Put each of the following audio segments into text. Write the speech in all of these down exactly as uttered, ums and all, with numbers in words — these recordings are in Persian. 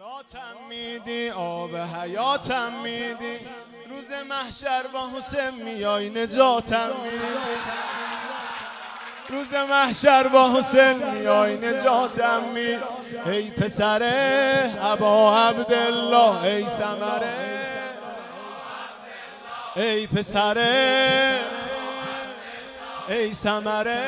براتم میدی آب حیاتم میدی، روز محشر با حسین میای نجاتم میدی، روز محشر با حسین میای نجاتم میدی. ای پسر ابا عبدالله ای ثمره، ای پسر ای ثمره،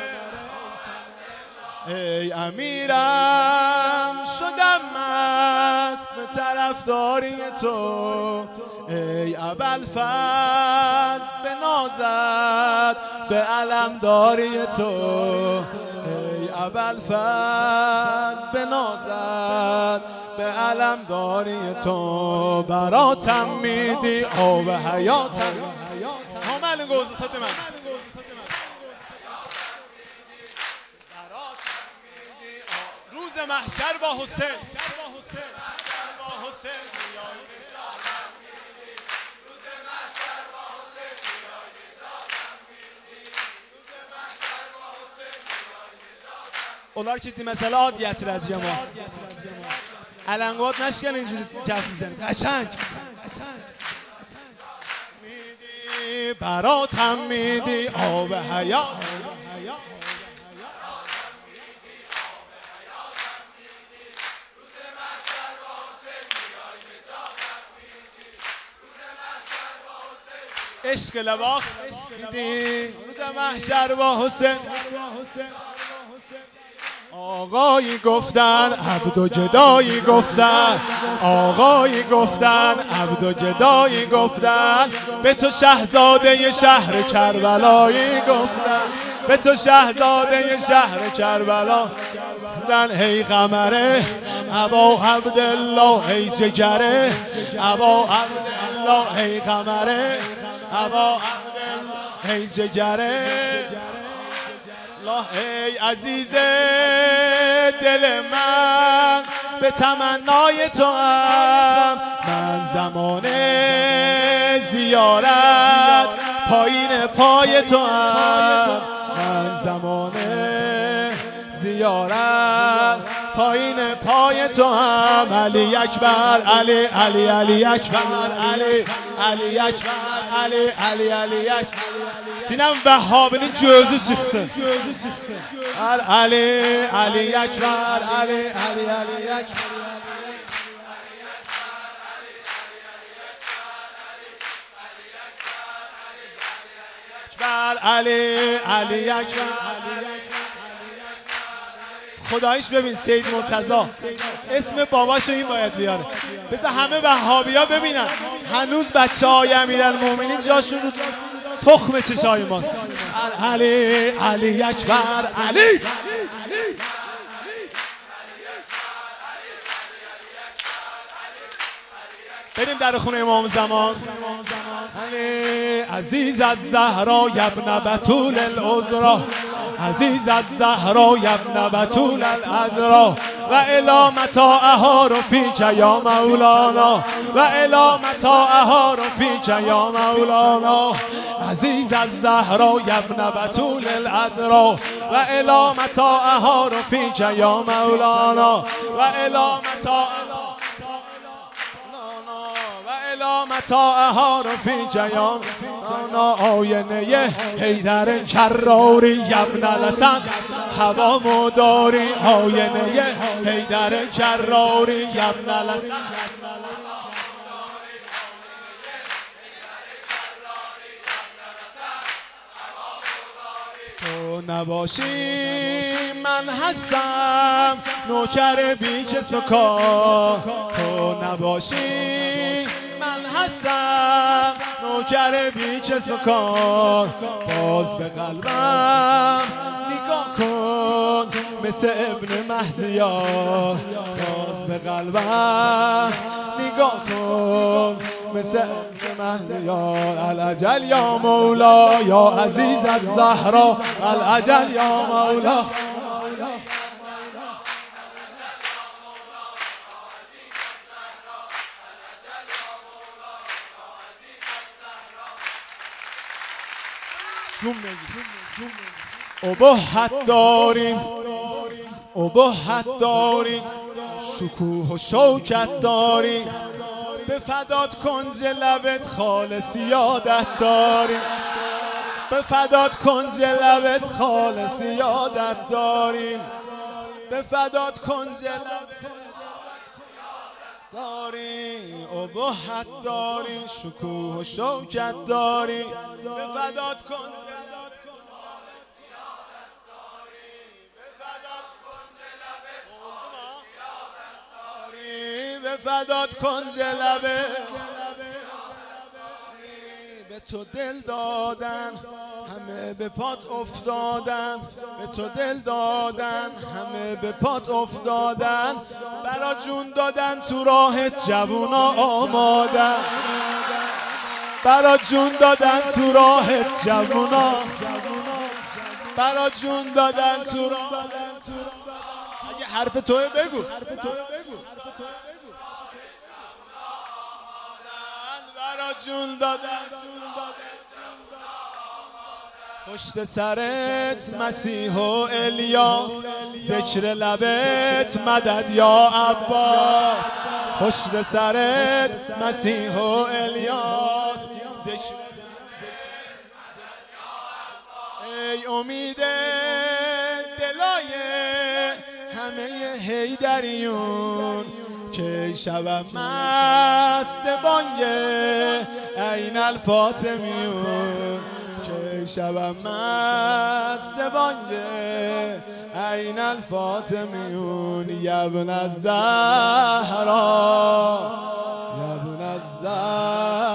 ای امیرم شدم مست به طرفداری تو، ای ابوالفضل به نازت به علمداری تو، ای ابوالفضل به نازت به علمداری تو. براتم میدی آب حیاتم. همه گوزه ست من روز محشر با حسین، با حسین میای نجاتم میدی، روز محشر با حسین میای نجاتم میدی، روز محشر با حسین میای نجاتم. Onlar ki məsələ ad gətirəcəyəm o. Ələnqot nəşkən incili kəf میزنی. قشنگ. میدی براتم میدی آب حیات. عشق لباخ میدی روز محشر با حسین. آقایی گفتن عبد و جدایی گفتن، آقایی گفتن عبد و جدایی گفتن، به تو شهزاده شهر کربلایی گفتن، به تو شهزاده شهر کربلا گفتن. ای قمره ابا عبدالله ای جگره ابا عبدالله، ای قمره ابا عبدالله ای جگره الله، ای عزیز دل من به تمنای تو هم، من زمان زیارت پایین پای تو هم، من زمان زیارت پایین پای تو هم. علی اکبر علی علی علی اکبر علی علی اکبر علی علی علی اکبر. Dinəm Vəhhabinin gözü çıxsın. Ali Ali Ekber Ali Ali Ali Ekber. Ali Ali Ekber. خدایش ببین سید مرتضی اسم باباشو این باید بیاره. بذار همه وهابیا ببینن هنوز بچه های امیرالمومنین جاشون رو تخم چشای ما. علی علی اکبر علی. بریم در خونه امام زمان. علی عزیز از زهرا ابن بتول العذرا، عزیز از زهرا ابن بتول العذرا، و الی متاعها رفیک یا مولانا، و الی متاعها رفیک یا مولانا. عزیز از زهرا ابن بتول العذرا، و الی متاعها رفیک یا مولانا، و الی متاعها متاعها رفیق یا مولانا. آینه حیدر کراری ابن الحسن هوا مداری، آینه حیدر کراری ابن الحسن. تو نباشی من هستم نوکر بیچ سکار، تو نباشی من هستم نوکر بیچ سکار. باز به قلبم نگاه کن مثل ابن مهزیار، باز به قلبم نگاه کن مثل ابن مهزیار. العجل یا مولا یا عزیز از زهرا، العجل یا مولا. ابهت داریم ابهت داریم شکوه و شوکت داری، به فدات کنج لبت خالص یادت داری، به فدات کنج لبت خالص یادت داریم، به فدات کنج لبت داری، ابهت داری، شکوه و شوکت داری، به فدات کنج به فدات کنج لبه، به تو دل دادن همه به پات افتادن، به تو دل دادن همه به پات افتادن، برا جون دادن تو راه جوونا آمادن، برا جون دادن تو راه جوونا، برا جون دادن تو راه. اگه حرف توه بگو، برا جون دادن، پشت سرت مسیح و الیاس، ذکر لبت مدد یا عباس، پشت سرت مسیح و الیاس، ذکر ای امید دلای همه حیدریون، که شبم مست بانگ عین الفاطمیون، که شبم مست بانگ عین الفاطمیون، یا ابن الزهرا یا ابن الزهرا.